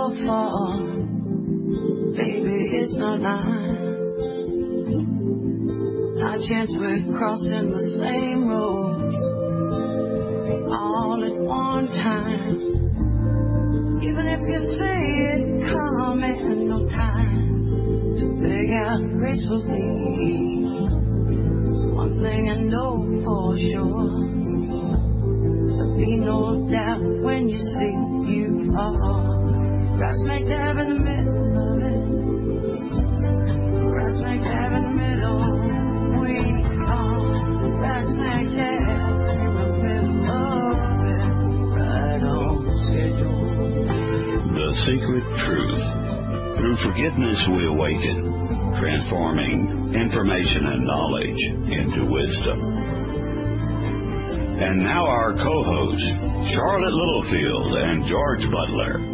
so far, baby, it's not mine. Not a chance we're crossing the same roads all at one time. Even if you say it coming, no time to beg out gracefully. One thing I know for sure, there'll be no doubt when you see you are right smack dab in the middle of it. Right smack dab in the middle. We are right smack dab in the middle of it. Right on schedule. The Secret Truth. Through forgiveness we awaken, transforming information and knowledge into wisdom. And now our co-hosts, Charlotte Littlefield and George Butler.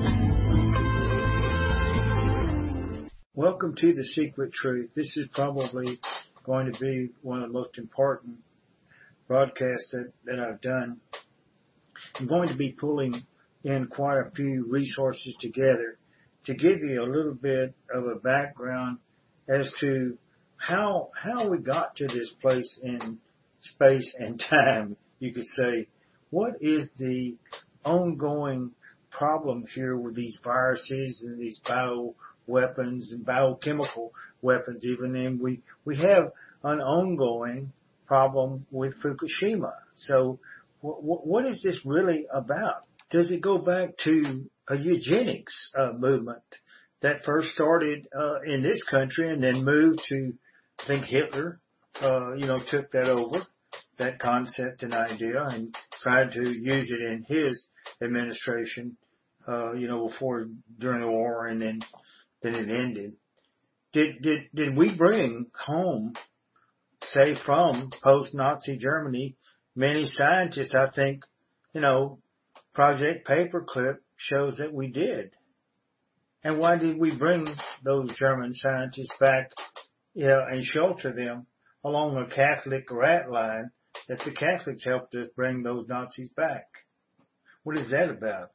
Welcome to The Secret Truth. This is probably going to be one of the most important broadcasts that I've done. I'm going to be pulling in quite a few resources together to give you a little bit of a background as to how we got to this place in space and time, you could say. What is the ongoing problem here with these viruses and these bioweapons and biochemical weapons even? And we have an ongoing problem with Fukushima. So what is this really about? Does it go back to a eugenics movement that first started in this country and then moved to, I think Hitler, took that over, that concept and idea, and tried to use it in his administration, before, during the war, and then it ended. Did we bring home, say from post-Nazi Germany, many scientists? I think, Project Paperclip shows that we did. And why did we bring those German scientists back, and shelter them along a Catholic rat line that the Catholics helped us bring those Nazis back? What is that about?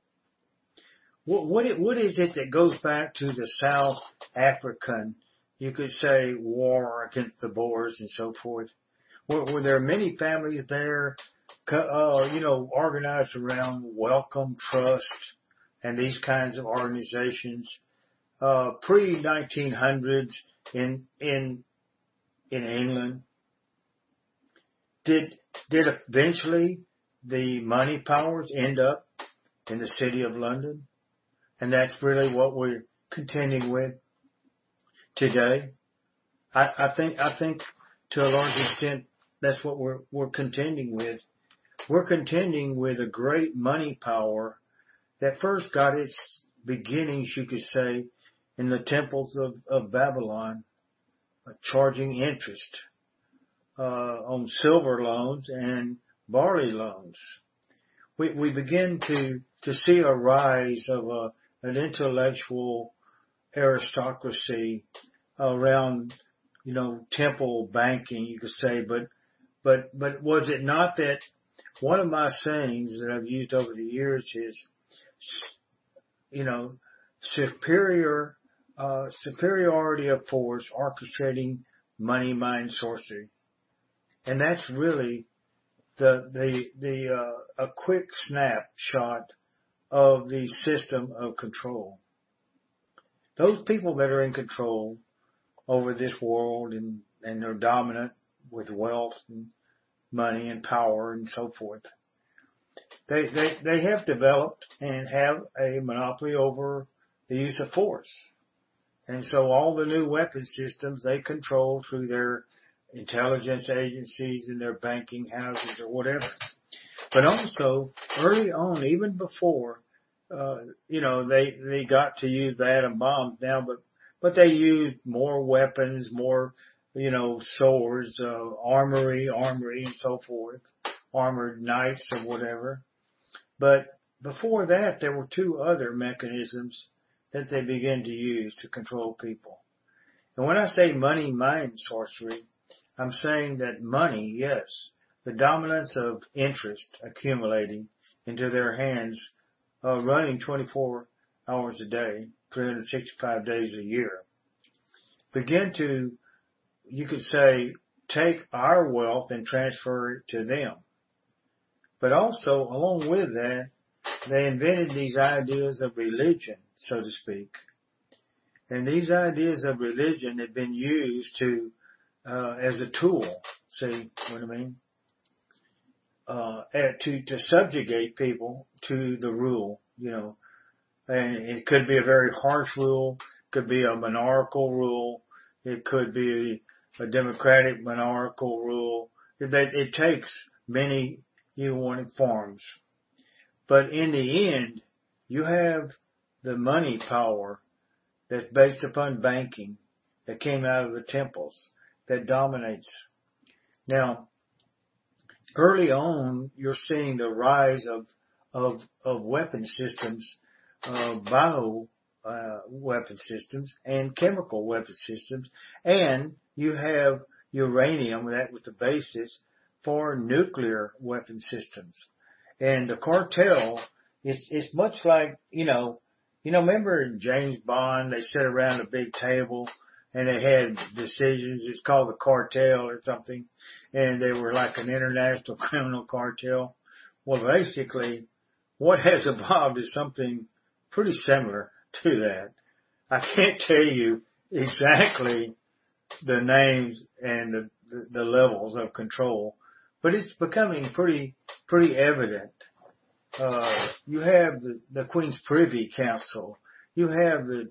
What is it that goes back to the South African, you could say, war against the Boers and so forth? Were there many families there, organized around Wellcome Trust and these kinds of organizations, pre-1900s in England? Did eventually the money powers end up in the City of London? And that's really what we're contending with today. I think to a large extent that's what we're contending with. We're contending with a great money power that first got its beginnings, you could say, in the temples of Babylon, charging interest on silver loans and barley loans. We begin to see a rise of an intellectual aristocracy around, temple banking, you could say. But was it not that one of my sayings that I've used over the years is, superiority of force orchestrating money, mind, sorcery. And that's really a quick snapshot of the system of control. Those people that are in control over this world and they're dominant with wealth and money and power and so forth, they have developed and have a monopoly over the use of force. And so all the new weapon systems they control through their intelligence agencies and their banking houses or whatever. But also early on, even before, they got to use the atom bombs now, but they used more weapons, more, swords, armory and so forth, armored knights or whatever. But before that, there were two other mechanisms that they began to use to control people. And when I say money, mind, sorcery, I'm saying that money, yes, the dominance of interest accumulating into their hands, running 24 hours a day, 365 days a year, begin to, you could say, take our wealth and transfer it to them. But also, along with that, they invented these ideas of religion, so to speak. And these ideas of religion have been used to, as a tool, see what I mean? To subjugate people to the rule, and it could be a very harsh rule, could be a monarchical rule, it could be a democratic monarchical rule. It takes many forms. But in the end, you have the money power that's based upon banking that came out of the temples that dominates. Now, early on, you're seeing the rise of weapon systems, bio weapon systems and chemical weapon systems, and you have uranium, that was the basis for nuclear weapon systems. And the cartel, it's much like, remember in James Bond, they sat around a big table and they had decisions. It's called the cartel or something. And they were like an international criminal cartel. Well, basically, what has evolved is something pretty similar to that. I can't tell you exactly the names and the levels of control, but it's becoming pretty evident. You have the Queen's Privy Council. You have the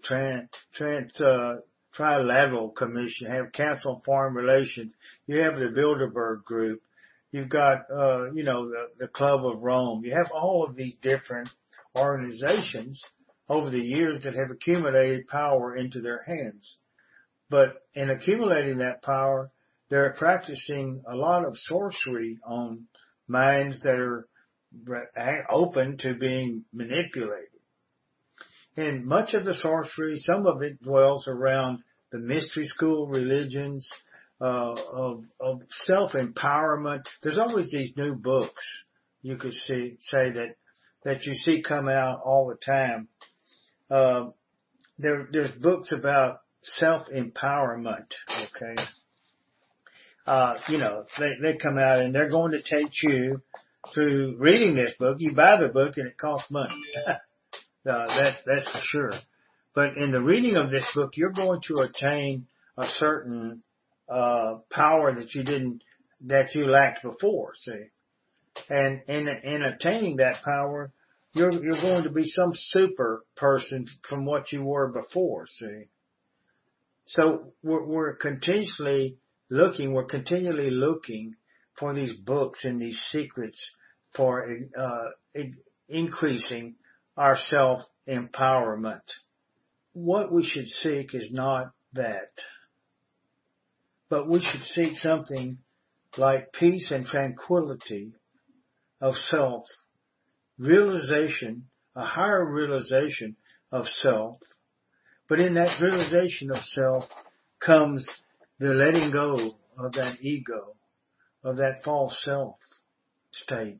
Trilateral Commission. You have Council on Foreign Relations. You have the Bilderberg Group. You've got, the Club of Rome. You have all of these different organizations over the years that have accumulated power into their hands. But in accumulating that power, they're practicing a lot of sorcery on minds that are open to being manipulated. And much of the sorcery, some of it dwells around the mystery school religions, of self-empowerment. There's always these new books you could say that you see come out all the time. There's books about self-empowerment, okay? They come out and they're going to take you through reading this book. You buy the book and it costs money. That's for sure. But in the reading of this book, you're going to attain a certain power that you lacked before, see. And in attaining that power, you're going to be some super person from what you were before, see. So we're continually looking for these books and these secrets for increasing our self-empowerment. What we should seek is not that, but we should seek something like peace and tranquility of self, realization, a higher realization of self. But in that realization of self comes the letting go of that ego, of that false self state.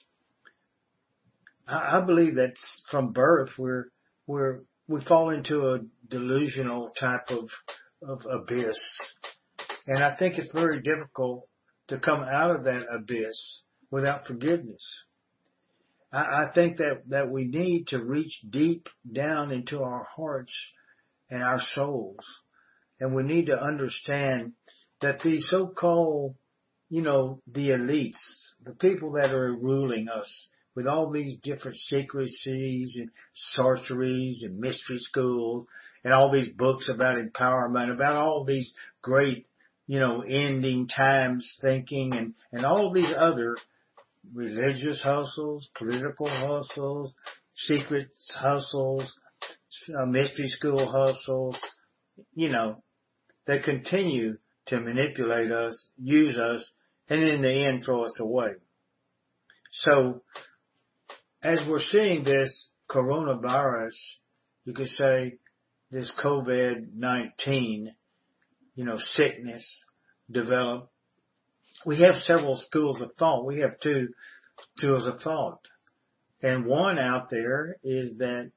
I believe that from birth we fall into a delusional type of abyss. And I think it's very difficult to come out of that abyss without forgiveness. I think that we need to reach deep down into our hearts and our souls. And we need to understand that the so-called, the elites, the people that are ruling us with all these different secrecies and sorceries and mystery schools and all these books about empowerment, about all these great, ending times thinking and all these other religious hustles, political hustles, secrets hustles, mystery school hustles, they continue to manipulate us, use us, and in the end throw us away. So, as we're seeing this coronavirus, you could say this COVID-19, sickness develop, we have several schools of thought. We have two schools of thought. And one out there is that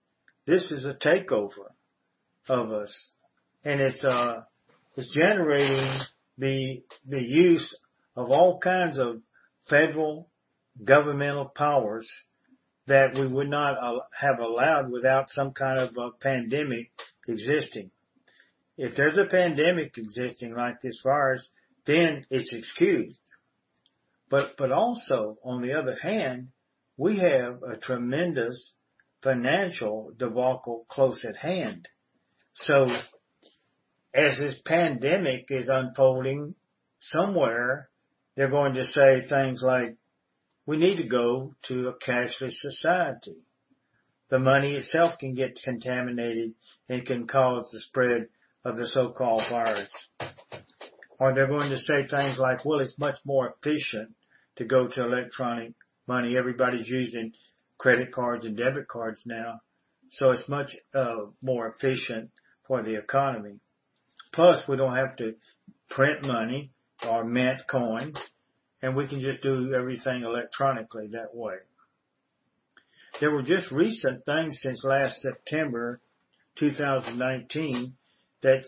this is a takeover of us, and it's generating the use of all kinds of federal governmental powers that we would not have allowed without some kind of a pandemic existing. If there's a pandemic existing like this virus, then it's excused. But also, on the other hand, we have a tremendous financial debacle close at hand. So, as this pandemic is unfolding somewhere, they're going to say things like, we need to go to a cashless society. The money itself can get contaminated and can cause the spread of the so-called virus. Or they're going to say things like, well, it's much more efficient to go to electronic money. Everybody's using credit cards and debit cards now. So it's much more efficient for the economy. Plus, we don't have to print money or mint coin, and we can just do everything electronically that way. There were just recent things since last September 2019 that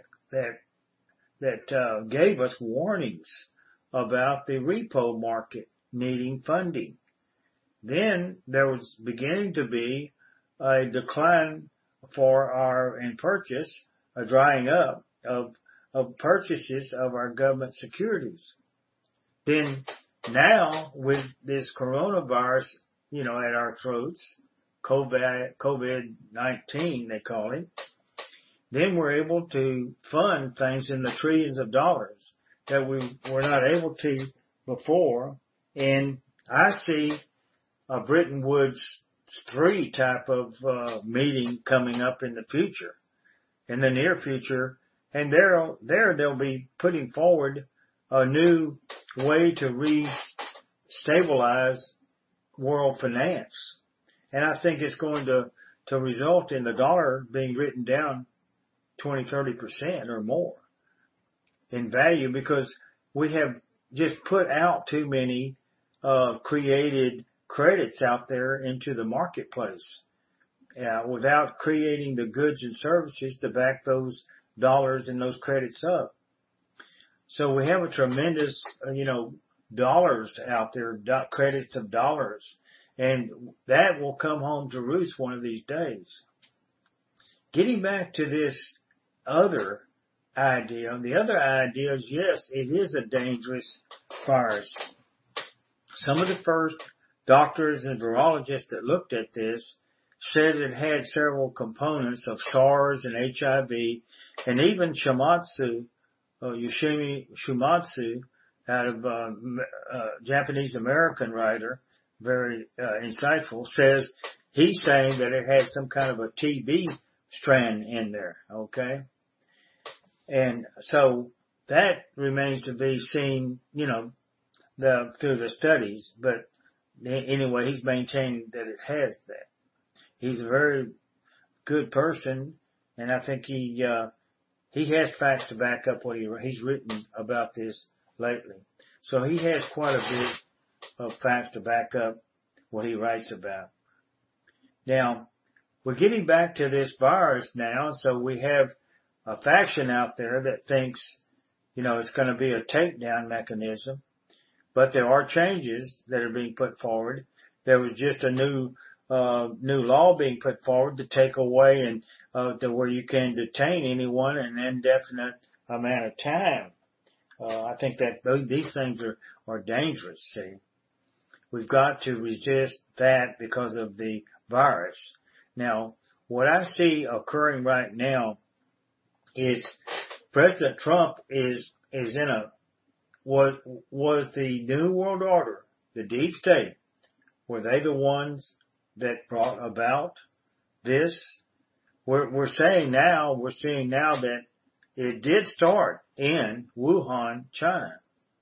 gave us warnings about the repo market needing funding. Then there was beginning to be a decline a drying up of purchases of our government securities. Then now with this coronavirus, at our throats, COVID-19 they call it, then we're able to fund things in the trillions of dollars that we were not able to before. And I see a Bretton Woods 3 type of meeting coming up in the future, in the near future, and they'll be putting forward a new way to re-stabilize world finance. And I think it's going to result in the dollar being written down 20-30% or more in value, because we have just put out too many created credits out there into the marketplace without creating the goods and services to back those dollars and those credits up. So we have a tremendous, dollars out there, credits of dollars, and that will come home to roost one of these days. Getting back to this other idea, the other idea is, yes, it is a dangerous virus. Some of the first doctors and virologists that looked at this said it had several components of SARS and HIV, and even Yoshimi Shumatsu, out of Japanese American writer, very insightful, says he's saying that it had some kind of a TB strand in there. Okay, and so that remains to be seen, through the studies. But anyway, he's maintaining that it has that. He's a very good person, and I think he has facts to back up what he's written about this lately. So he has quite a bit of facts to back up what he writes about. Now, we're getting back to this virus now, so we have a faction out there that thinks, it's going to be a takedown mechanism, but there are changes that are being put forward. There was just a new law being put forward to take away and to where you can detain anyone an indefinite amount of time. I think that these things are dangerous. See, we've got to resist that because of the virus. Now, what I see occurring right now is President Trump was the New World Order, the deep state, were they the ones that brought about this? We're seeing now that it did start in Wuhan, China.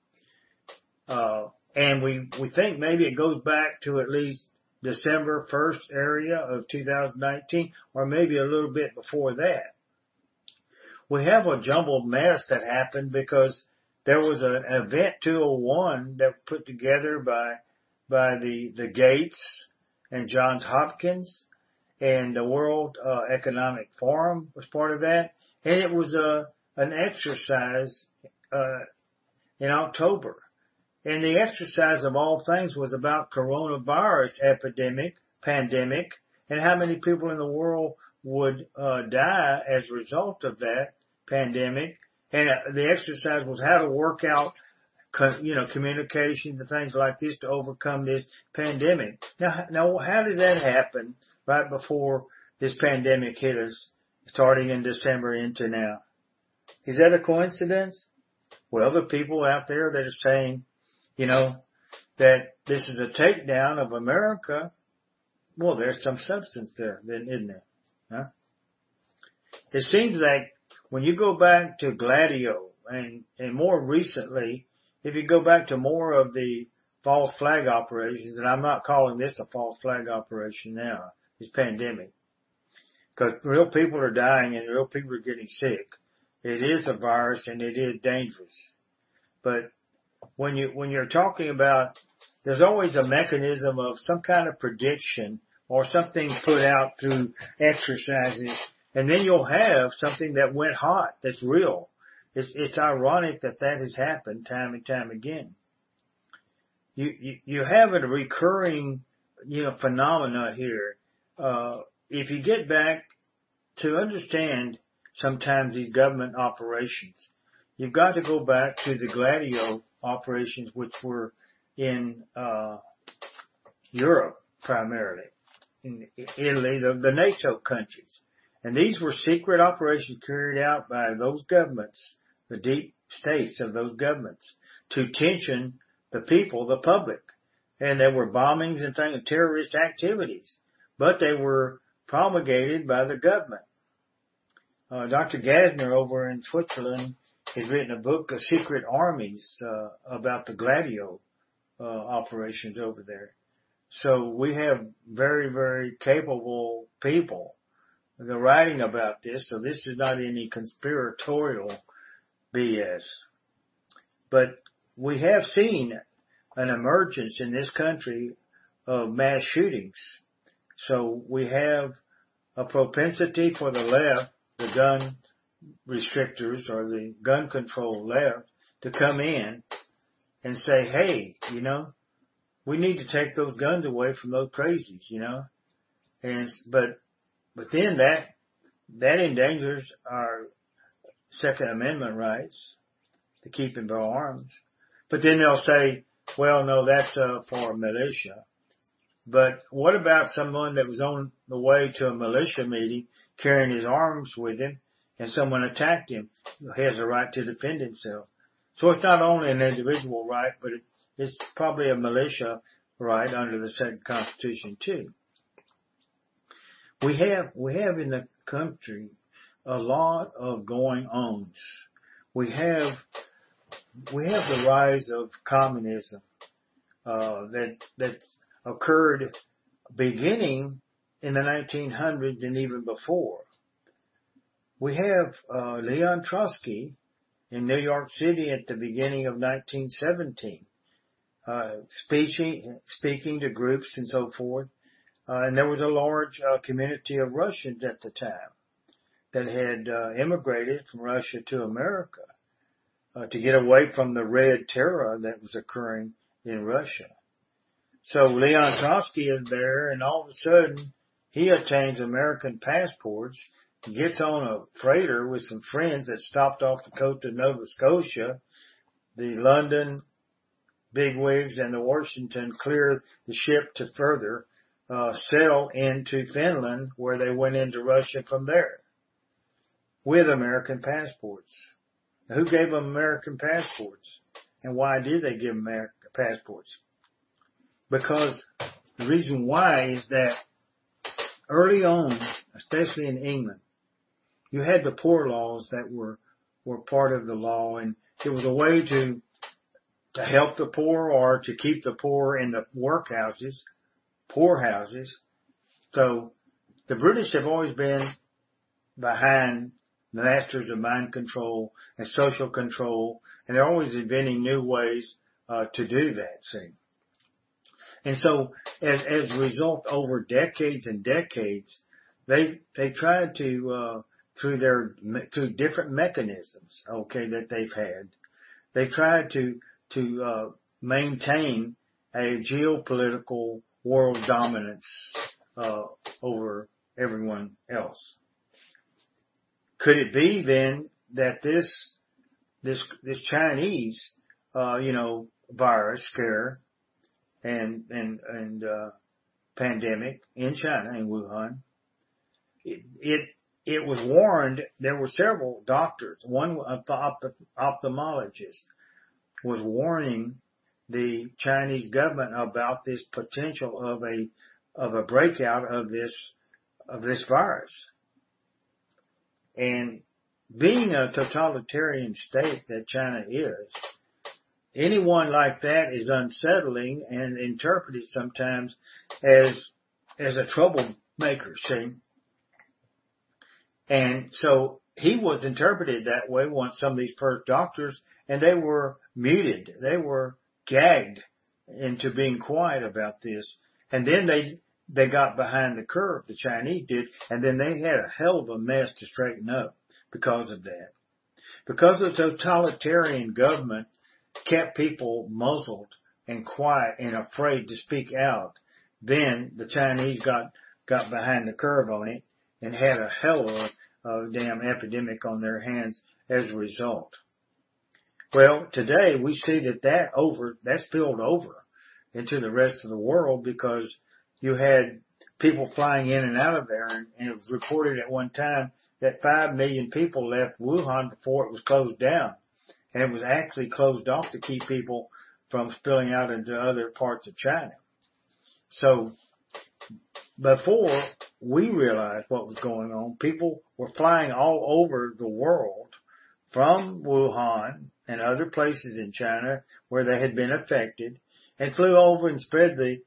And we think maybe it goes back to at least December 1st area of 2019, or maybe a little bit before that. We have a jumbled mess that happened because there was an Event 201 that was put together by the Gates and Johns Hopkins, and the World Economic Forum was part of that, and it was an exercise in October. And the exercise of all things was about coronavirus pandemic, and how many people in the world would die as a result of that pandemic. And the exercise was how to work out, communication and things like this to overcome this pandemic. Now, how did that happen right before this pandemic hit us, starting in December into now? Is that a coincidence? Well, the people out there that are saying, that this is a takedown of America, well, there's some substance there, then, isn't there? Huh? It seems like when you go back to Gladio and more recently, if you go back to more of the false flag operations, and I'm not calling this a false flag operation now, this pandemic, because real people are dying and real people are getting sick. It is a virus and it is dangerous. But when you're talking about, there's always a mechanism of some kind of prediction or something put out through exercises, and then you'll have something that went hot, that's real. It's ironic that has happened time and time again. You have a recurring, phenomena here. If you get back to understand sometimes these government operations, you've got to go back to the Gladio operations, which were in Europe primarily, in Italy, the NATO countries. And these were secret operations carried out by those governments, the deep states of those governments, to tension the people, the public. And there were bombings and things, terrorist activities, but they were promulgated by the government. Dr. Gassner over in Switzerland has written a book, Secret Armies, about the Gladio operations over there. So we have very, very capable people. They're writing about this, so this is not any conspiratorial BS. But we have seen an emergence in this country of mass shootings. So we have a propensity for the left, the gun restrictors or the gun control left, to come in and say, hey, we need to take those guns away from those crazies, but then that endangers our Second Amendment rights to keep and bear arms. But then they'll say, well, no, that's for a militia. But what about someone that was on the way to a militia meeting carrying his arms with him and someone attacked him? He has a right to defend himself. So it's not only an individual right, but it's probably a militia right under the second Constitution too. We have in the country a lot of going ons. We have the rise of communism that's occurred beginning in the 1900s and even before. We have Leon Trotsky in New York City at the beginning of 1917, speaking to groups and so forth. And there was a large community of Russians at the time that had immigrated from Russia to America to get away from the Red Terror that was occurring in Russia. So Leon Trotsky is there, and all of a sudden he obtains American passports, gets on a freighter with some friends that stopped off the coast of Nova Scotia. The London bigwigs and the Washington clear the ship to further sail into Finland, where they went into Russia from there with American passports. Now, who gave them American passports? And why did they give them American passports? Because the reason why is that early on, especially in England, you had the poor laws that were part of the law, and it was a way to help the poor or to keep the poor in the workhouses, poorhouses. So the British have always been behind the masters of mind control and social control, and they're always inventing new ways to do that, see. And so as a result, over decades and decades, they tried to, through different mechanisms, okay, that they've had, they tried to maintain a geopolitical world dominance, over everyone else. Could it be then that this Chinese, virus scare and pandemic in China, in Wuhan, it was warned. There were several doctors. One ophthalmologist was warning the Chinese government about this potential of a breakout of this virus. And being a totalitarian state that China is, anyone like that is unsettling and interpreted sometimes as a troublemaker, see? And so he was interpreted that way, some of these first doctors, and they were muted. They were gagged into being quiet about this. And then they got behind the curve, the Chinese did, and then they had a hell of a mess to straighten up because of that. Because the totalitarian government kept people muzzled and quiet and afraid to speak out, then the Chinese got behind the curve on it and had a hell of a damn epidemic on their hands as a result. Well, today we see that's spilled over into the rest of the world, because you had people flying in and out of there, and it was reported at one time that 5 million people left Wuhan before it was closed down. And it was actually closed off to keep people from spilling out into other parts of China. So before we realized what was going on, people were flying all over the world from Wuhan and other places in China where they had been affected, and flew over and spread the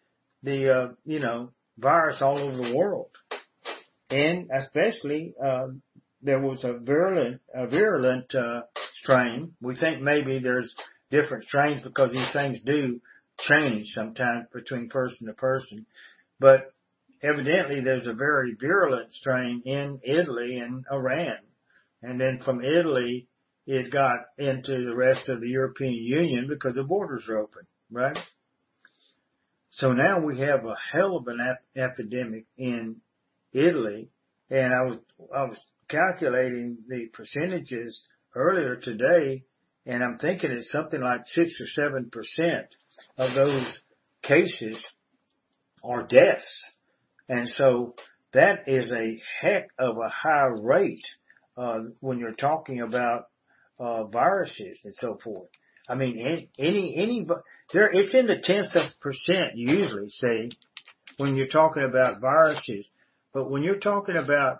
virus all over the world. And especially, there was a virulent strain. We think maybe there's different strains because these things do change sometimes between person to person. But evidently there's a very virulent strain in Italy and Iran. And then from Italy, it got into the rest of the European Union because the borders are open, right? So now we have a hell of an epidemic in Italy. And I was calculating the percentages earlier today, and I'm thinking it's something like 6 or 7% of those cases are deaths. And so that is a heck of a high rate, when you're talking about, viruses and so forth. I mean, it's in the tenths of percent usually, say, when you're talking about viruses. But when you're talking about,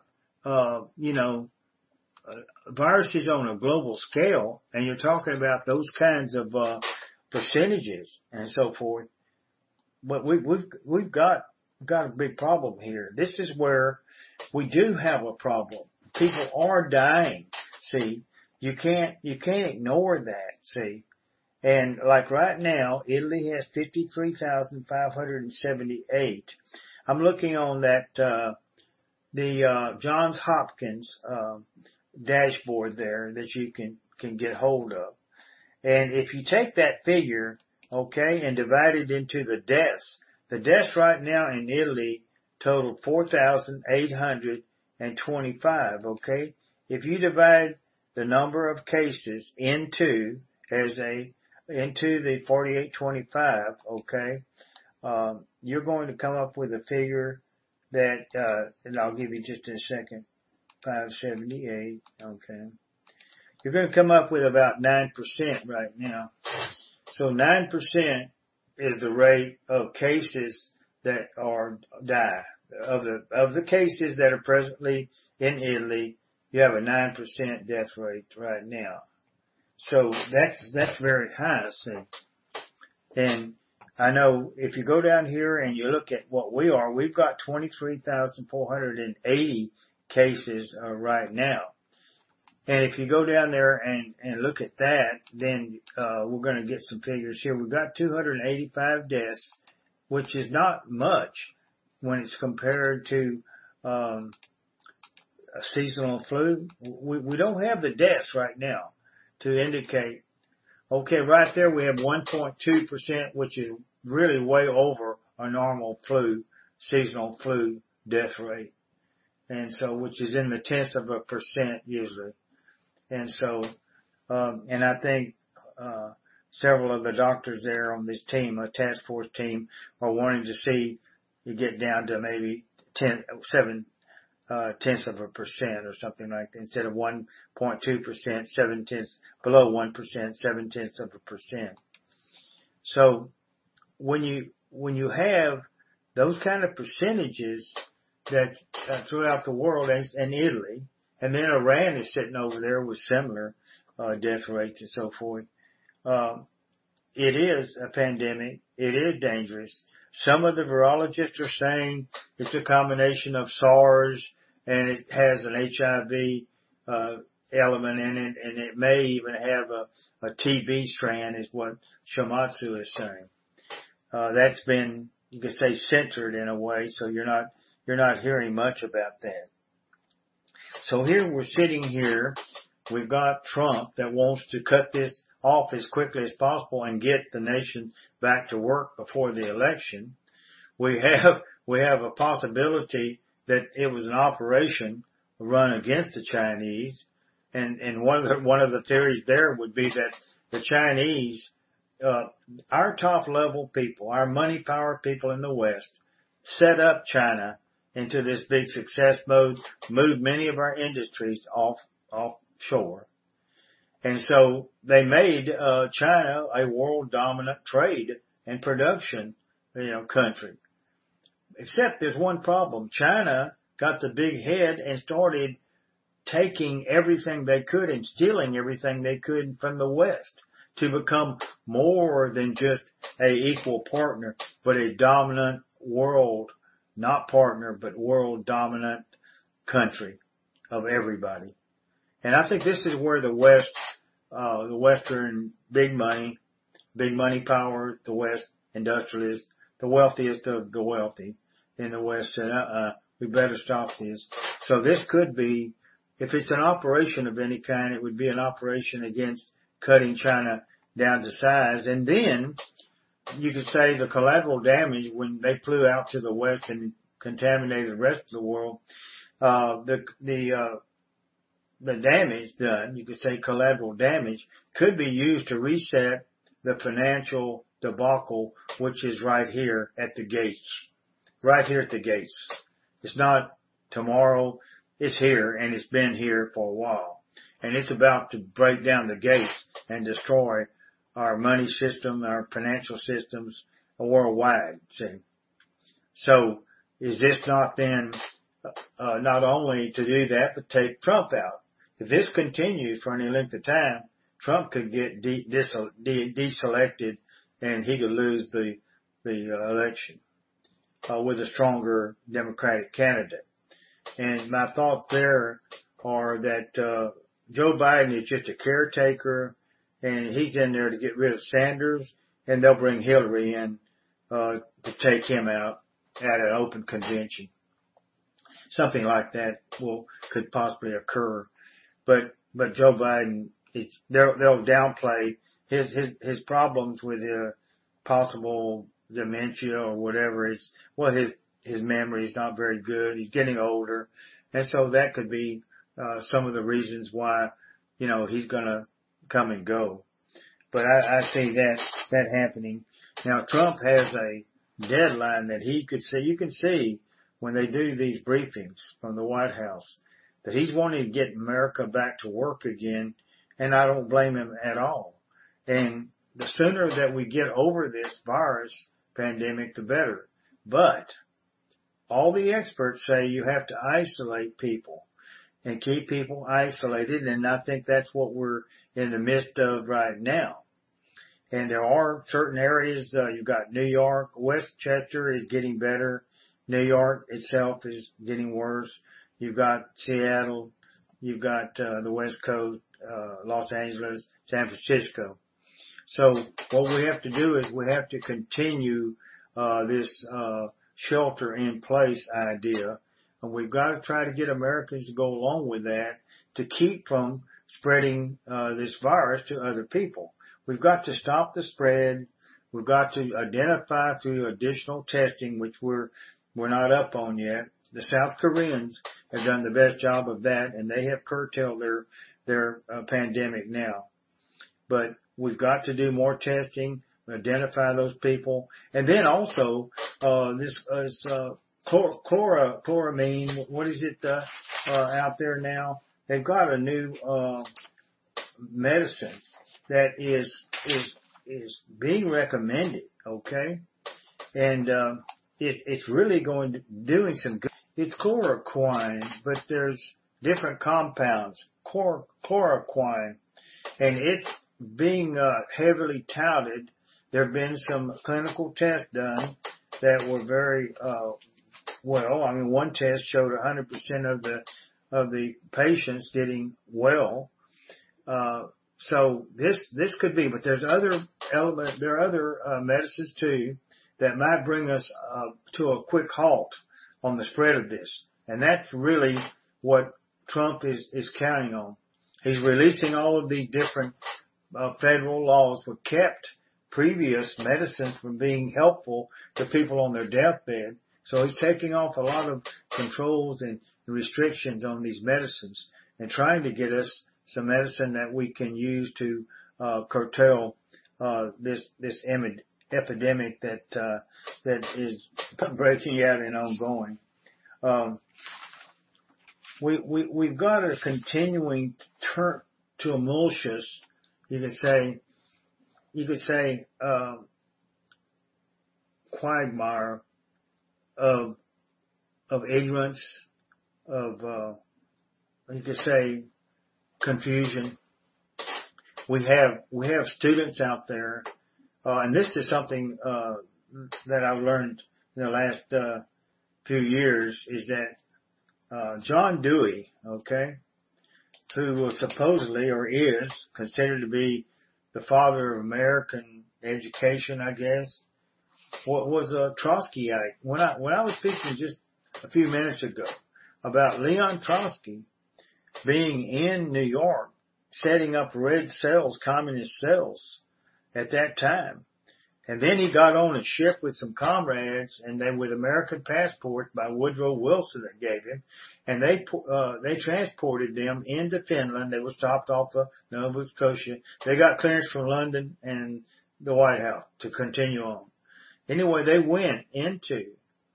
viruses on a global scale, and you're talking about those kinds of, percentages and so forth, but we've got a big problem here. This is where we do have a problem. People are dying. See, you can't ignore that. See, and like right now, Italy has 53,578. I'm looking on that, the Johns Hopkins dashboard there that you can get hold of. And if you take that figure, okay, and divide it into the deaths right now in Italy total 4,825, okay? If you divide the number of cases into the 4825, okay, you're going to come up with a figure that, and I'll give you just in a second, 578, okay. You're going to come up with about 9% right now. So 9% is the rate of cases that die. Of the cases that are presently in Italy, you have a 9% death rate right now. So that's very high, see. And I know if you go down here and you look at what we've got 23,480 cases right now. And if you go down there and look at that, then we're going to get some figures here. We've got 285 deaths, which is not much when it's compared to a seasonal flu. We don't have the deaths right now to indicate. Okay, right there we have 1.2%, which is really way over a normal seasonal flu death rate. And so, which is in the 0.1% usually. And so, and I think, several of the doctors there on this team, a task force team, are wanting to see you get down to maybe 0.7% or something like that. Instead of 1.2%, below 1%, 0.7%. So when you have those kind of percentages that throughout the world and Italy, and then Iran is sitting over there with similar death rates and so forth. It is a pandemic. It is dangerous. Some of the virologists are saying it's a combination of SARS and it has an HIV element in it, and it may even have a TB strand, is what Shimatsu is saying. That's been, you could say, censored in a way, so you're not hearing much about that. So here we're sitting here. We've got Trump that wants to cut this off as quickly as possible and get the nation back to work before the election. We have a possibility that it was an operation run against the Chinese, and one of the theories there would be that the Chinese, our top level people, our money power people in the West, set up China into this big success mode, moved many of our industries offshore. And so they made China a world dominant trade and production, country. Except there's one problem. China got the big head and started taking everything they could and stealing everything they could from the West to become more than just a equal partner, but a dominant world, not partner, but world dominant country of everybody. And I think this is where the West, the Western big money power, the West industrialists, the wealthiest of the wealthy in the West said, we better stop this. So this could be, if it's an operation of any kind, it would be an operation against cutting China down to size. And then you could say the collateral damage when they flew out to the West and contaminated the rest of the world, the damage done, you could say collateral damage, could be used to reset the financial debacle, which is right here at the gates. Right here at the gates. It's not tomorrow, it's here, and it's been here for a while. And it's about to break down the gates and destroy our money system, our financial systems worldwide, see. So, is this not then, not only to do that, but take Trump out? If this continues for any length of time, Trump could get deselected and he could lose the election with a stronger Democratic candidate. And my thoughts there are that Joe Biden is just a caretaker, and he's in there to get rid of Sanders, and they'll bring Hillary in to take him out at an open convention. Something like that could possibly occur. But Joe Biden, they'll downplay his problems with possible dementia or whatever. His memory is not very good. He's getting older. And so that could be some of the reasons why, he's gonna come and go. But I see that happening. Now Trump has a deadline that he could see. You can see when they do these briefings from the White House that he's wanting to get America back to work again, and I don't blame him at all. And the sooner that we get over this virus pandemic, the better. But all the experts say you have to isolate people and keep people isolated, and I think that's what we're in the midst of right now. And there are certain areas, you've got New York, Westchester is getting better. New York itself is getting worse. You've got Seattle, you've got the West Coast, Los Angeles, San Francisco. So what we have to do is we have to continue this shelter in place idea And we've got to try to get Americans to go along with that to keep from spreading this virus to other people. We've got to stop the spread. We've got to identify through additional testing, which we're not up on yet. The South Koreans have done the best job of that, and they have curtailed their pandemic now. But we've got to do more testing, identify those people, and then also chloramine. What is it out there now? They've got a new medicine that is being recommended. Okay, and it's really doing some good. It's chloroquine, but there's different compounds. Chloroquine, and it's being heavily touted. There have been some clinical tests done that were very well. I mean, one test showed 100% of the patients getting well. So this could be, but there's other elements. There are other medicines too that might bring us to a quick halt on the spread of this, and that's really what Trump is counting on. He's releasing all of these different federal laws that kept previous medicines from being helpful to people on their deathbed. So he's taking off a lot of controls and restrictions on these medicines and trying to get us some medicine that we can use to curtail this epidemic that is breaking out and ongoing. We've got a continuing tumultuous, you could say quagmire of ignorance, of you could say confusion. We have students out there, and this is something that I've learned in the last few years, is that John Dewey, okay, who was supposedly or is considered to be the father of American education, I guess, was a Trotskyite. When I was speaking just a few minutes ago about Leon Trotsky being in New York, setting up red cells, communist cells at that time. And then he got on a ship with some comrades, and then with American passport by Woodrow Wilson that gave him, and they transported them into Finland. They were stopped off of Nova Scotia. They got clearance from London and the White House to continue on. Anyway, they went into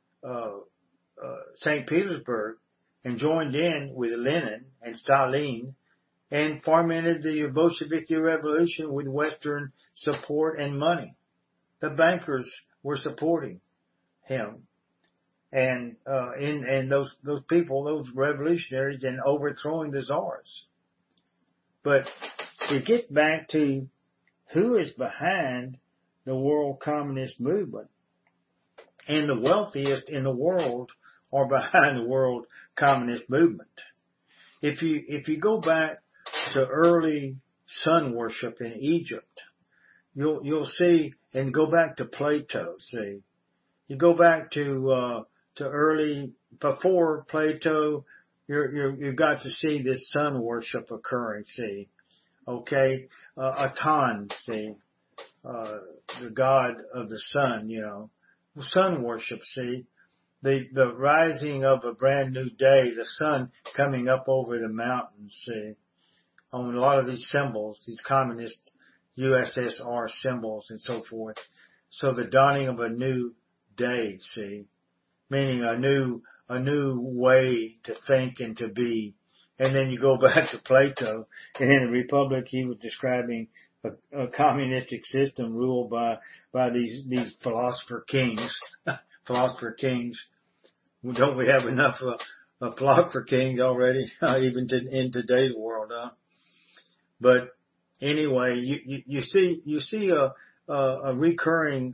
St. Petersburg and joined in with Lenin and Stalin and fomented the Bolshevik Revolution with Western support and money. The bankers were supporting him, and those people, those revolutionaries, in overthrowing the czars. But it gets back to who is behind the world communist movement, and the wealthiest in the world are behind the world communist movement. If you go back to early sun worship in Egypt, you'll see, and go back to Plato, see. You go back to early, before Plato, you've got to see this sun worship occurring, see. Okay? Aton, see. The god of the sun, sun worship, see. The rising of a brand new day, the sun coming up over the mountains, see. On a lot of these symbols, these communist USSR symbols and so forth. So the dawning of a new day, see, meaning a new way to think and to be. And then you go back to Plato, and in the Republic he was describing a communistic system ruled by these philosopher kings. Philosopher kings. Don't we have enough philosopher kings already, even in today's world, huh? But anyway, you see a recurring,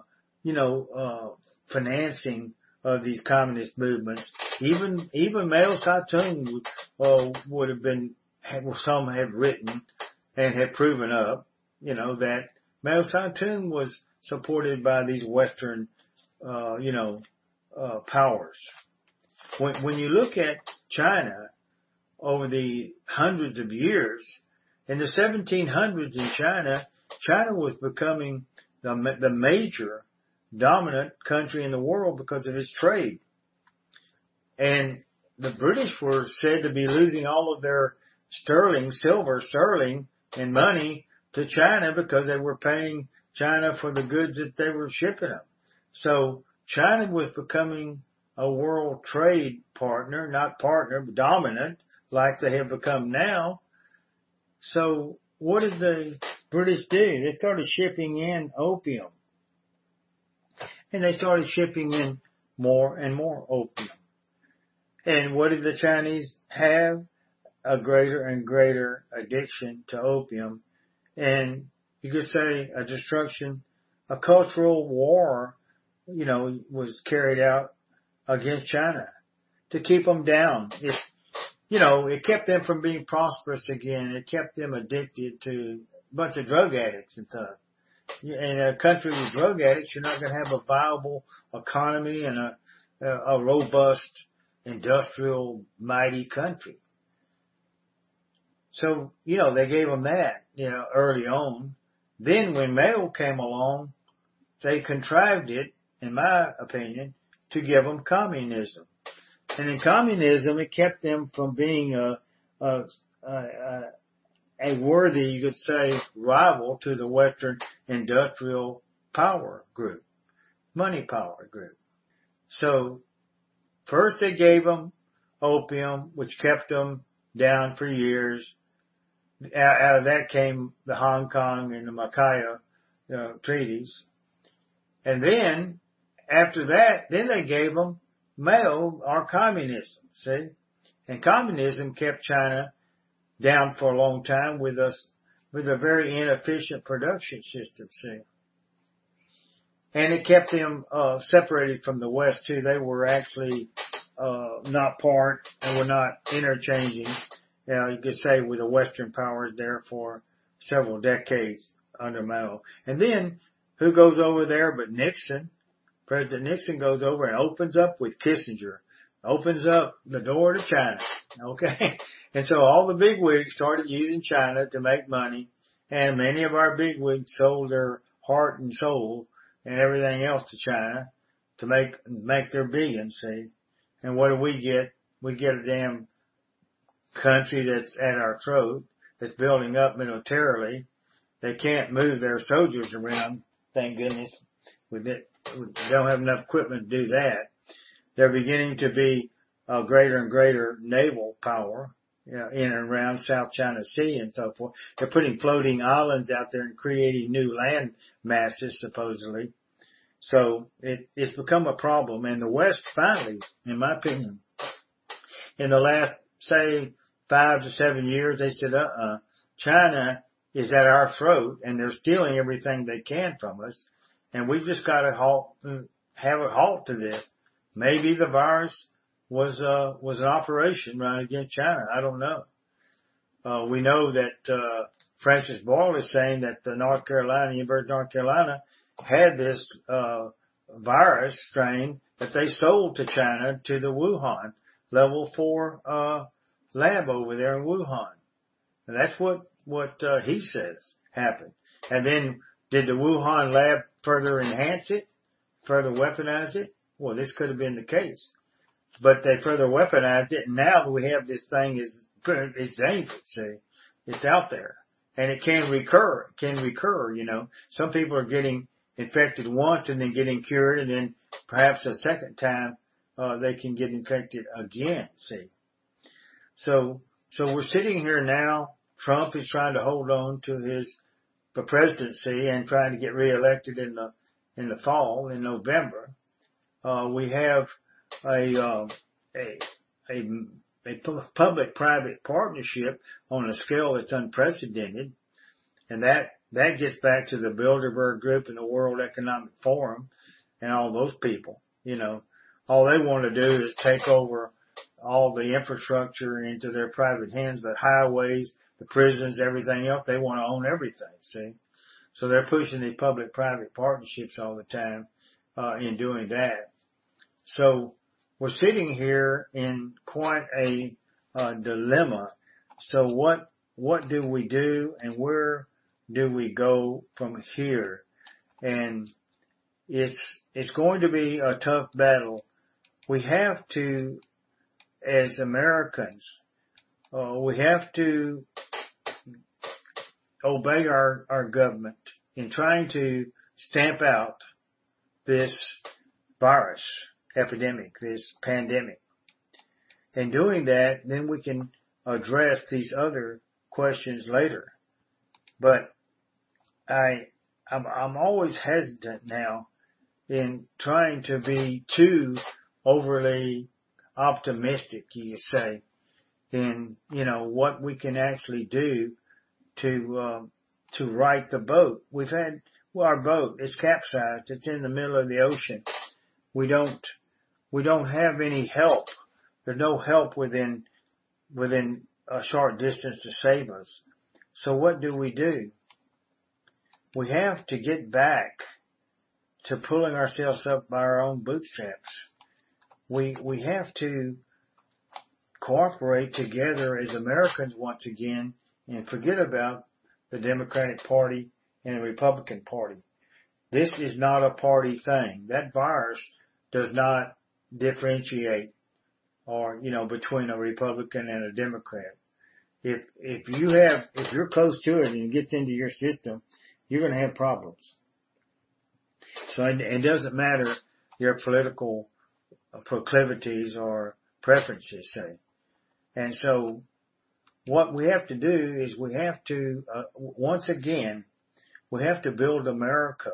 financing of these communist movements. Even Mao Zedong would have been, some have written and have proven up, that Mao Zedong was supported by these Western, powers. when you look at China over the hundreds of years, in the 1700s in China was becoming the major dominant country in the world because of its trade. And the British were said to be losing all of their silver sterling and money to China because they were paying China for the goods that they were shipping them. So China was becoming a world trade partner, not partner, but dominant, like they have become now. So what did the British do? They started shipping in opium. And they started shipping in more and more opium. And what did the Chinese have? A greater and greater addiction to opium. And you could say a destruction, a cultural war, was carried out against China to keep them down. It kept them from being prosperous again. It kept them addicted to a bunch of drug addicts and stuff. In a country with drug addicts, you're not going to have a viable economy and a robust, industrial, mighty country. So, they gave them that, early on. Then when Mao came along, they contrived it, in my opinion, to give them communism. And in communism, it kept them from being a worthy, you could say, rival to the Western industrial power group, money power group. So first they gave them opium, which kept them down for years. Out of that came the Hong Kong and the Macau treaties. And then after that, then they gave them Mao or communism, see? And communism kept China down for a long time with a very inefficient production system, see? And it kept them separated from the West too. They were actually not part and were not interchanging. You could say with the Western powers there for several decades under Mao. And then who goes over there but Nixon? President Nixon goes over and opens up with Kissinger, opens up the door to China. Okay. And so all the bigwigs started using China to make money, and many of our bigwigs sold their heart and soul and everything else to China to make their billions, see? And what do we get? We get a damn country that's at our throat, that's building up militarily. They can't move their soldiers around, thank goodness. We don't have enough equipment to do that. They're beginning to be a greater and greater naval power, in and around South China Sea and so forth. They're putting floating islands out there and creating new land masses, supposedly. So it's become a problem. And the West finally, in my opinion, in the last, say, 5 to 7 years, they said, China is at our throat and they're stealing everything they can from us. And we've just got to have a halt to this. Maybe the virus was an operation run against China. I don't know. We know that, Francis Boyle is saying that the University of North Carolina had this, virus strain that they sold to China to the Wuhan level 4, lab over there in Wuhan. And that's what he says happened. And then did the Wuhan lab further enhance it, further weaponize it? Well, this could have been the case. But they further weaponized it, and now we have this thing it's dangerous, see? It's out there. And it can recur, Some people are getting infected once and then getting cured, and then perhaps a second time, they can get infected again, see? So we're sitting here now. Trump is trying to hold on to the presidency and trying to get reelected in the fall, in November. We have a public-private partnership on a scale that's unprecedented, and that gets back to the Bilderberg Group and the World Economic Forum and all those people. All they want to do is take over all the infrastructure into their private hands, the highways, the prisons, everything else. They want to own everything, see? So they're pushing the public-private partnerships all the time, in doing that. So we're sitting here in quite a dilemma. So what do we do, and where do we go from here? And it's going to be a tough battle. We have to, as Americans, we have to obey our government in trying to stamp out this virus epidemic, this pandemic. In doing that, then we can address these other questions later. But I'm always hesitant now in trying to be too overly optimistic, you say, in, what we can actually do to right the boat. We've had, our boat is capsized. It's in the middle of the ocean. We don't have any help. There's no help within a short distance to save us. So what do? We have to get back to pulling ourselves up by our own bootstraps. We have to cooperate together as Americans once again and forget about the Democratic Party and the Republican Party. This is not a party thing. That virus does not differentiate between a Republican and a Democrat. If you're close to it and it gets into your system, you're going to have problems. So it doesn't matter your political proclivities or preferences, say. And so what we have to do is we have to, once again, we have to build America,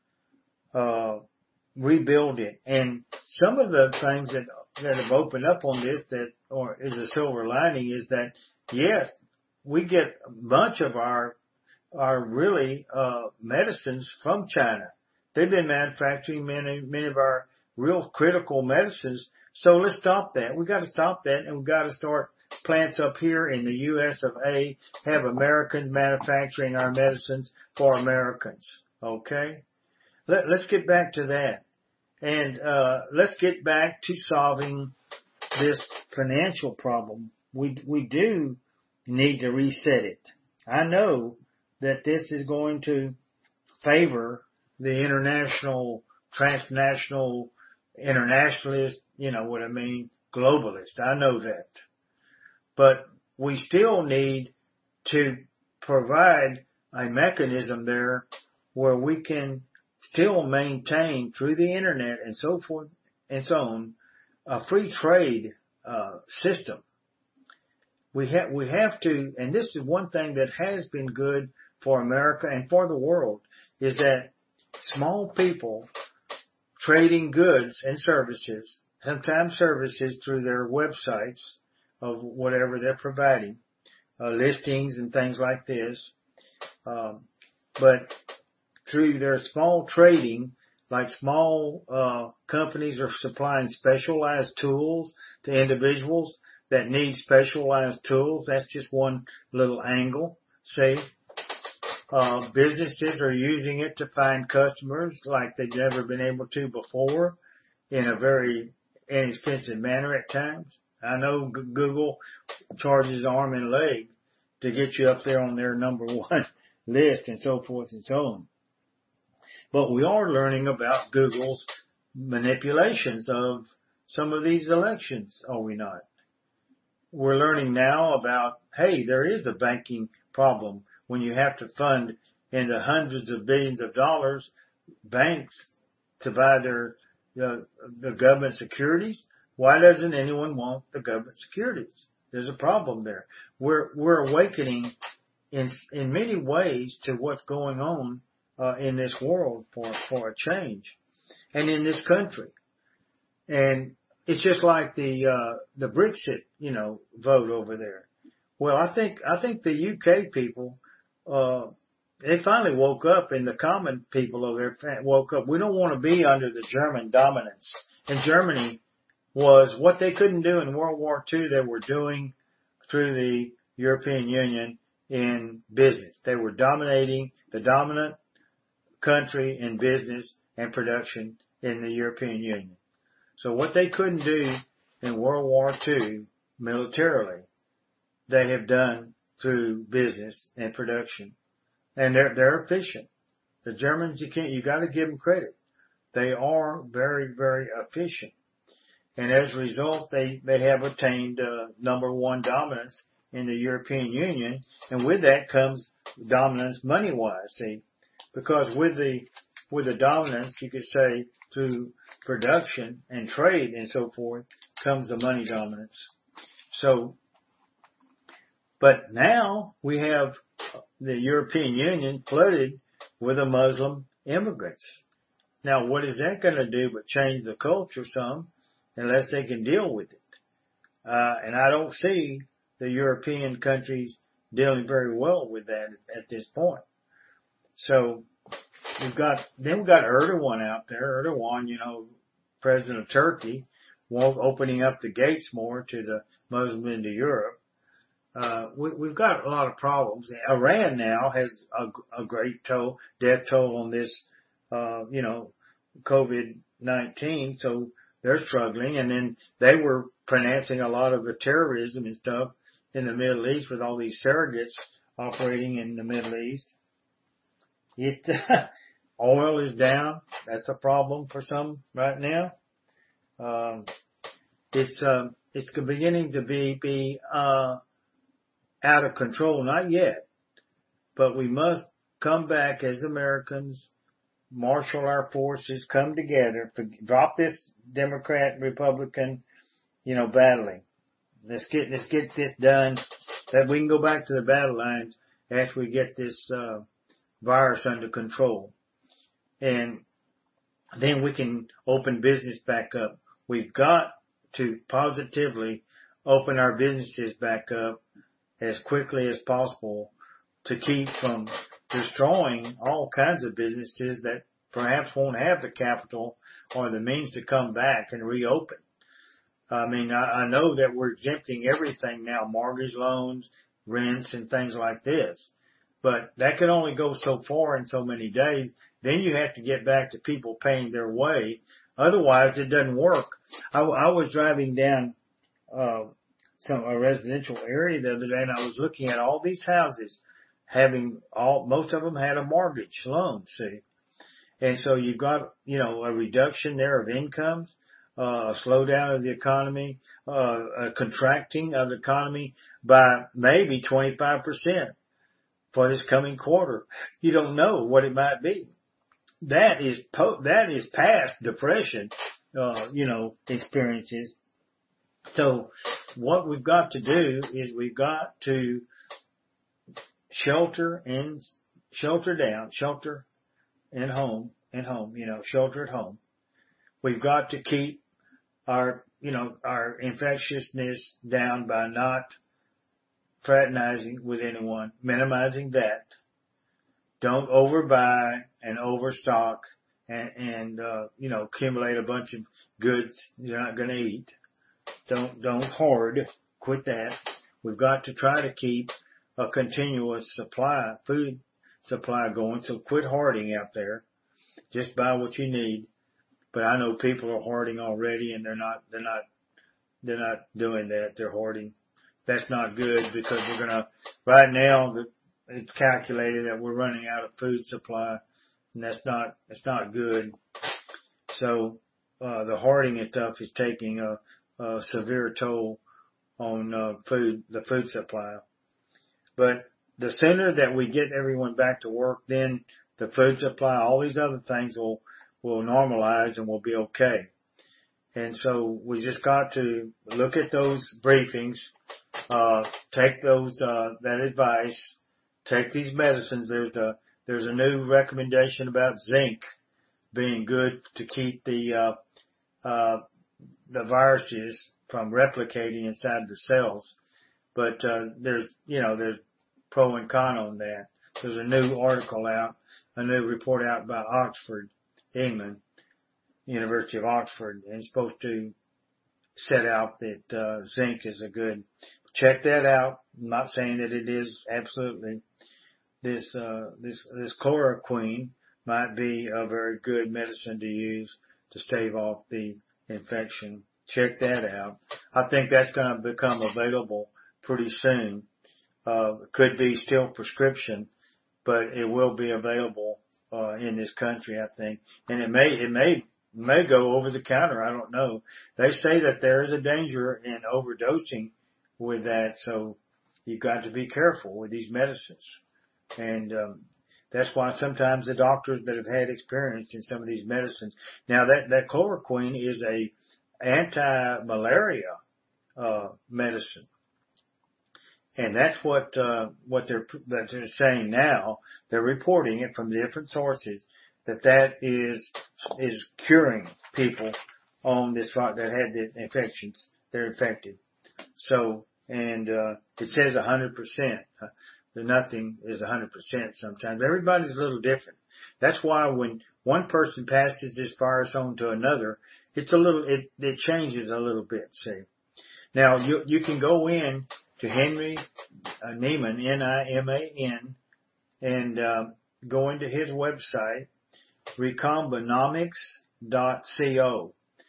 rebuild it. And some of the things that have opened up on this or is a silver lining is that, yes, we get a bunch of our really, medicines from China. They've been manufacturing many of our real critical medicines. So let's stop that. We've got to stop that, and we've got to start plants up here in the U.S. of A, have Americans manufacturing our medicines for Americans. Okay? Let's get back to that. And, let's get back to solving this financial problem. We do need to reset it. I know that this is going to favor the international, transnational, internationalist, globalist. I know that. But we still need to provide a mechanism there where we can still maintain through the internet and so forth and so on a free trade system. We have to, and this is one thing that has been good for America and for the world, is that small people trading goods and services, sometimes services through their websites of whatever they're providing, listings and things like this, but through their small trading, like small companies are supplying specialized tools to individuals that need specialized tools. That's just one little angle. See, businesses are using it to find customers like they've never been able to before in a very inexpensive manner at times. I know Google charges arm and leg to get you up there on their number one list and so forth and so on. But we are learning about Google's manipulations of some of these elections, are we not? We're learning now about, hey, there is a banking problem when you have to fund in the hundreds of billions of dollars banks to buy the government securities. Why doesn't anyone want the government securities? There's a problem there. We're awakening in many ways to what's going on in this world for a change, and in this country. And it's just like the Brexit, vote over there. Well, I think the UK people, they finally woke up, and the common people over there woke up. We don't want to be under the German dominance. And Germany was what they couldn't do in World War II, they were doing through the European Union in business. They were dominating the dominant country in business and production in the European Union. So what they couldn't do in World War II militarily, they have done through business and production. And they're efficient. The Germans, you got to give them credit. They are very, very efficient. And as a result, they have attained number one dominance in the European Union. And with that comes dominance money-wise, see? Because with the dominance, you could say, through production and trade and so forth, comes the money dominance. So, but now we have the European Union flooded with the Muslim immigrants. Now, what is that going to do but change the culture some, unless they can deal with it? And I don't see the European countries dealing very well with that at this point. So we've got Erdogan out there. Erdogan, president of Turkey, opening up the gates more to the Muslims into Europe. We've got a lot of problems. Iran now has a great death toll on this, COVID-19. So they're struggling. And then they were financing a lot of the terrorism and stuff in the Middle East with all these surrogates operating in the Middle East. Oil is down. That's a problem for some right now. It's beginning to be out of control. Not yet, but we must come back as Americans, marshal our forces, come together, drop this Democrat, Republican, battling. Let's get this done, that we can go back to the battle lines after we get this, virus under control. And then we can open business back up. We've got to positively open our businesses back up as quickly as possible to keep from destroying all kinds of businesses that perhaps won't have the capital or the means to come back and reopen. I mean, I know that we're exempting everything now, mortgage loans, rents, and things like this. But that can only go so far in so many days. Then you have to get back to people paying their way. Otherwise, it doesn't work. I was driving down a residential area the other day, and I was looking at all these houses most of them had a mortgage loan, see. And so you've got, a reduction there of incomes, a slowdown of the economy, a contracting of the economy by maybe 25% for this coming quarter. You don't know what it might be. That is past depression, experiences. So what we've got to do is we've got to shelter in home, shelter at home. We've got to keep our infectiousness down by not fraternizing with anyone, minimizing that. Don't overbuy and overstock and accumulate a bunch of goods you're not going to eat. Don't hoard. Quit that. We've got to try to keep a continuous food supply going. So quit hoarding out there. Just buy what you need. But I know people are hoarding already, and they're not doing that. They're hoarding. That's not good, because right now it's calculated that we're running out of food supply, and that's not good. So, the hoarding and stuff is taking a severe toll on, the food supply. But the sooner that we get everyone back to work, then the food supply, all these other things will normalize and will be okay. And so we just got to look at those briefings, take that advice, take these medicines. There's a new recommendation about zinc being good to keep the viruses from replicating inside the cells. But, there's pro and con on that. There's a new report out by Oxford, England, University of Oxford, and it's supposed to set out that, zinc is a good. Check that out. I'm not saying that it is absolutely. This chloroquine might be a very good medicine to use to stave off the infection. Check that out. I think that's going to become available pretty soon. Could be still prescription, but it will be available in this country, I think. And it may go over the counter. I don't know. They say that there is a danger in overdosing with that, so you've got to be careful with these medicines. And that's why sometimes the doctors that have had experience in some of these medicines. Now that chloroquine is a anti-malaria medicine. And that's what they're saying now. They're reporting it from different sources that is curing people on this that had the infections. They're infected. So, and it says 100%. The nothing is 100% sometimes. Everybody's a little different. That's why when one person passes this virus on to another, it changes a little bit, see. Now, you can go in to Henry Nieman, Niman, and go into his website, Recombinomics.co.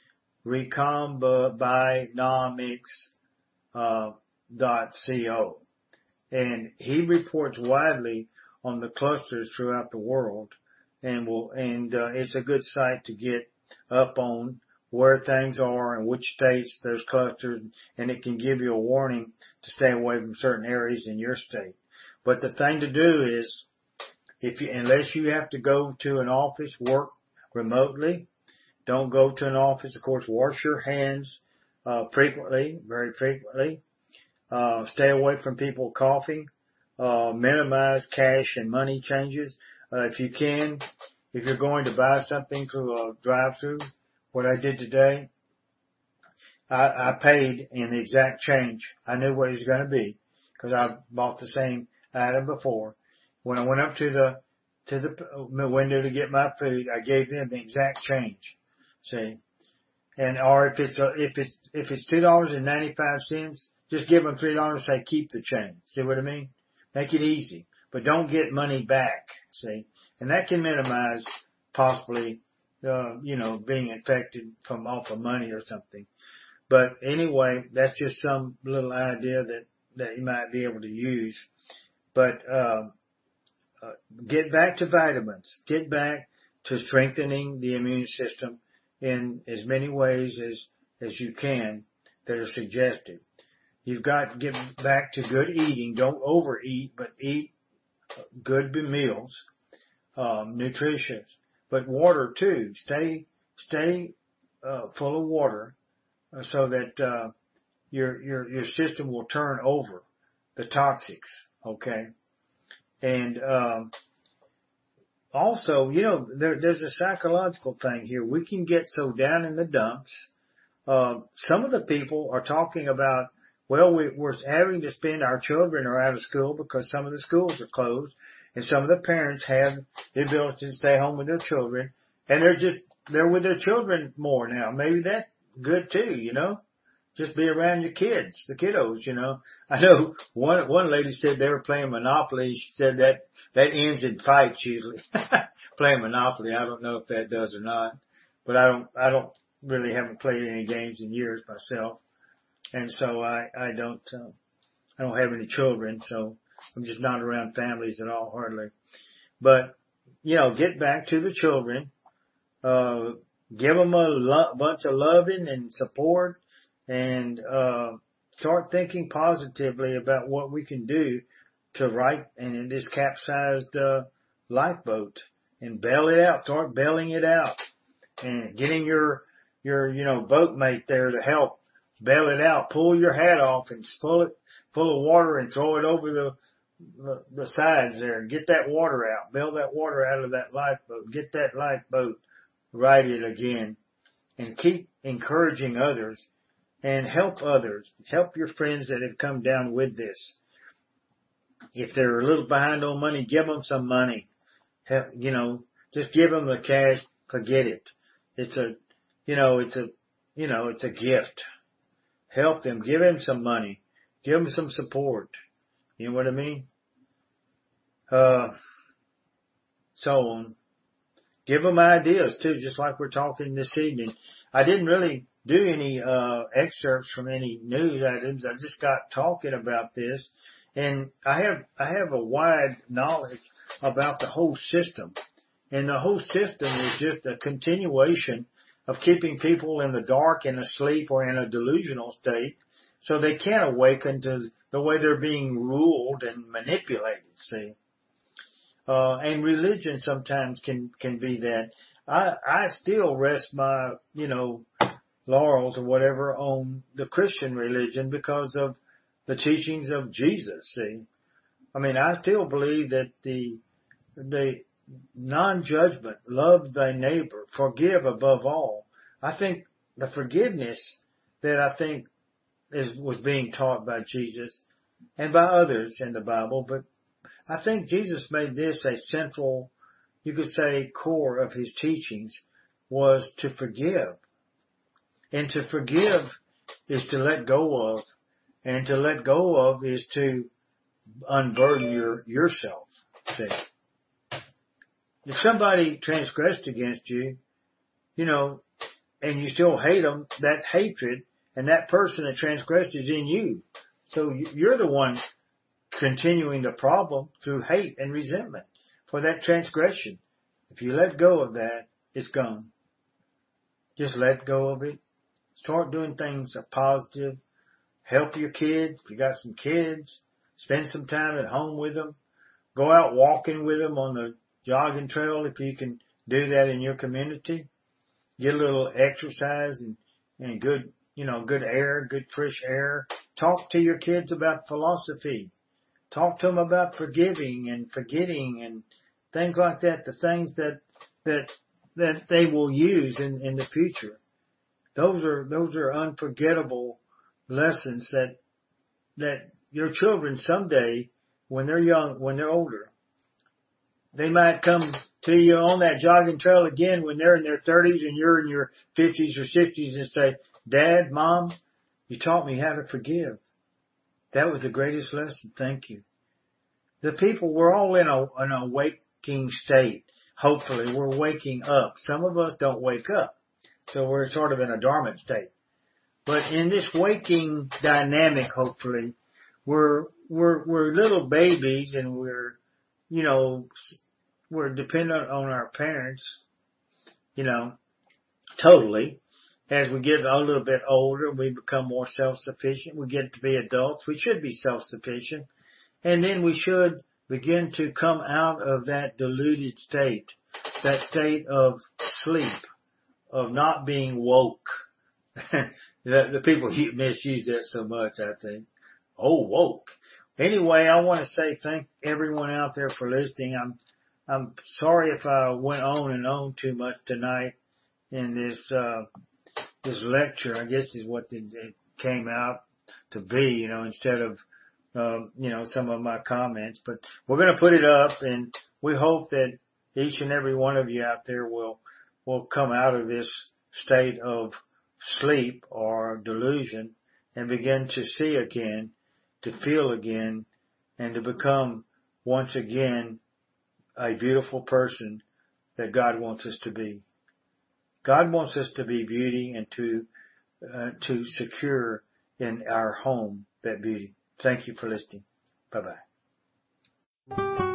Recombinomics.co. And he reports widely on the clusters throughout the world, and it's a good site to get up on where things are and which states there's clusters, and it can give you a warning to stay away from certain areas in your state. But the thing to do is, unless you have to go to an office, work remotely, don't go to an office. Of course, wash your hands frequently, very frequently. Stay away from people coughing. Minimize cash and money changes. If you can, if you're going to buy something through a drive-through, what I did today, I paid in the exact change. I knew what it was going to be because I bought the same item before. When I went up to the window to get my food, I gave them the exact change. See, or if it's $2.95, just give them $3 and say keep the change. See what I mean? Make it easy, but don't get money back. See, and that can minimize possibly being infected from off of money or something. But anyway, that's just some little idea that you might be able to use. But, get back to vitamins. Get back to strengthening the immune system in as many ways as you can that are suggested. You've got to get back to good eating. Don't overeat, but eat good meals, nutritious. But water too. Stay full of water, so that your system will turn over the toxics. Okay, and also, there's a psychological thing here. We can get so down in the dumps. Some of the people are talking about, well, we're having to spend, our children are out of school because some of the schools are closed. And some of the parents have the ability to stay home with their children, and they're with their children more now. Maybe that's good too, Just be around your kids, the kiddos, I know one lady said they were playing Monopoly. She said that ends in fights usually. Playing Monopoly. I don't know if that does or not, but I don't really haven't played any games in years myself. And so I don't have any children, so I'm just not around families at all, hardly. But, get back to the children, give them a bunch of loving and support, and, start thinking positively about what we can do to right and in this capsized, lifeboat, and bail it out, start bailing it out, and getting your boatmate there to help bail it out. Pull your hat off and fill it full of water and throw it over the sides there. Get that water out. Bail that water out of that lifeboat. Get that lifeboat righted again, and keep encouraging others and help others. Help your friends that have come down with this. If they're a little behind on money, give them some money. Just give them the cash. Forget it. It's a gift. Help them. Give them some money. Give them some support. You know what I mean? So on. give them ideas too, just like we're talking this evening. I didn't really do any excerpts from any news items. I just got talking about this, and I have a wide knowledge about the whole system. And the whole system is just a continuation of keeping people in the dark and asleep or in a delusional state so they can't awaken to the way they're being ruled and manipulated, see. And religion sometimes can be that. I still rest my, laurels or whatever on the Christian religion because of the teachings of Jesus, see. I mean, I still believe that the non-judgment, love thy neighbor, forgive above all. I think the forgiveness that I think was being taught by Jesus and by others in the Bible, but I think Jesus made this a central, you could say, core of his teachings was to forgive. And to forgive is to let go of, and to let go of is to unburden yourself. See? If somebody transgressed against you, and you still hate them, that hatred and that person that transgressed is in you. So you're the one continuing the problem through hate and resentment for that transgression. If you let go of that, it's gone. Just let go of it. Start doing things positive. Help your kids. If you got some kids, spend some time at home with them. Go out walking with them on the jogging trail if you can do that in your community. Get a little exercise and good, good air, good fresh air. Talk to your kids about philosophy. Talk to them about forgiving and forgetting and things like that. The things that they will use in the future. Those are unforgettable lessons that your children someday, when they're young, when they're older, they might come to you on that jogging trail again when they're in their 30s and you're in your 50s or 60s and say, Dad, Mom, you taught me how to forgive. That was the greatest lesson. Thank you. The people, we're all in a waking state. Hopefully we're waking up. Some of us don't wake up. So we're sort of in a dormant state. But in this waking dynamic, hopefully, we're little babies and we're dependent on our parents, totally. As we get a little bit older, we become more self-sufficient. We get to be adults. We should be self-sufficient. And then we should begin to come out of that deluded state, that state of sleep, of not being woke. The people misuse that so much, I think. Oh, woke. Anyway, I want to say thank everyone out there for listening. I'm sorry if I went on and on too much tonight in this lecture. I guess is what it came out to be, instead of, some of my comments, but we're going to put it up and we hope that each and every one of you out there will come out of this state of sleep or delusion and begin to see again, to feel again, and to become once again a beautiful person that God wants us to be. God wants us to be beauty and to secure in our home that beauty. Thank you for listening. Bye-bye.